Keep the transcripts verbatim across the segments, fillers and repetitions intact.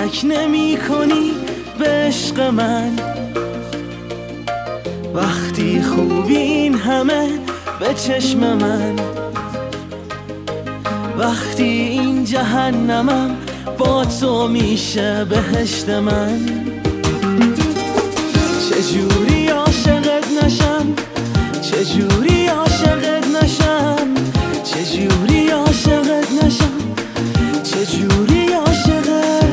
کمک نمی کنی به عشق من. وقتی خوبی این همه به چشم من، وقتی این جهنمم با تو میشه بهشت من. چجوری عاشقت نشم، چجوری عاشقت نشم، چجوری عاشقت نشم، چجوری عاشقت.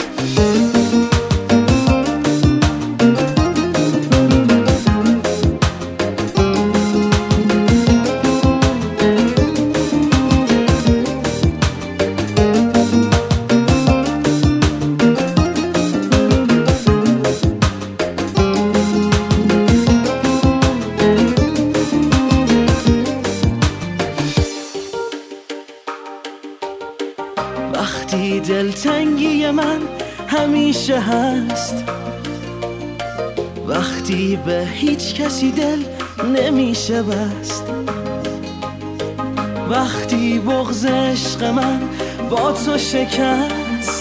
وقتی دلتنگی من همیشه هست، وقتی به هیچ کسی دل نمیشه بست، وقتی بغض عشق من با تو شکست.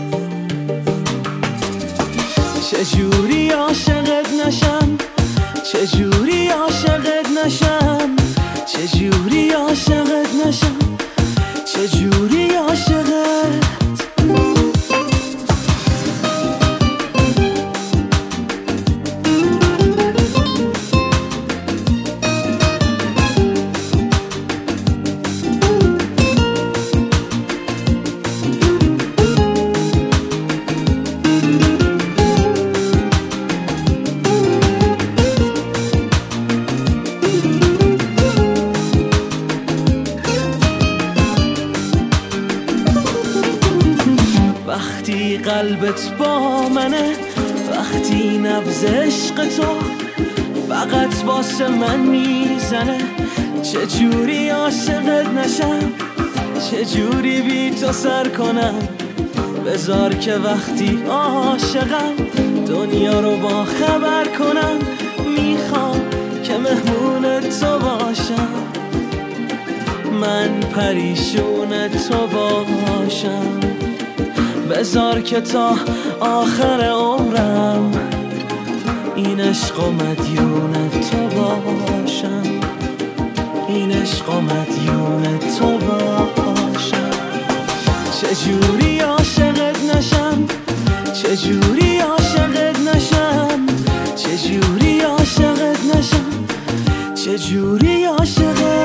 چجوری عاشقت نشم، چجوری عاشقت نشم، چجوری عاشقت نشم، چجوری عاشقت. وقتی قلبت با منه، وقتی نبض عشق تو فقط واسه من میزنه، چجوری عاشقت نشم، چجوری بی تو سر کنم. بذار که وقتی عاشقم دنیا رو با خبر کنم. میخوام که مهمون تو باشم، من پریشون تو باشم. بذار که تا آخر عمرم این عشق و مدیون تو باشم، این عشق و مدیون تو باشم. چجوری عاشقت نشم، چجوری عاشقت نشم، چجوری عاشقت نشم، چجوری عاشقت.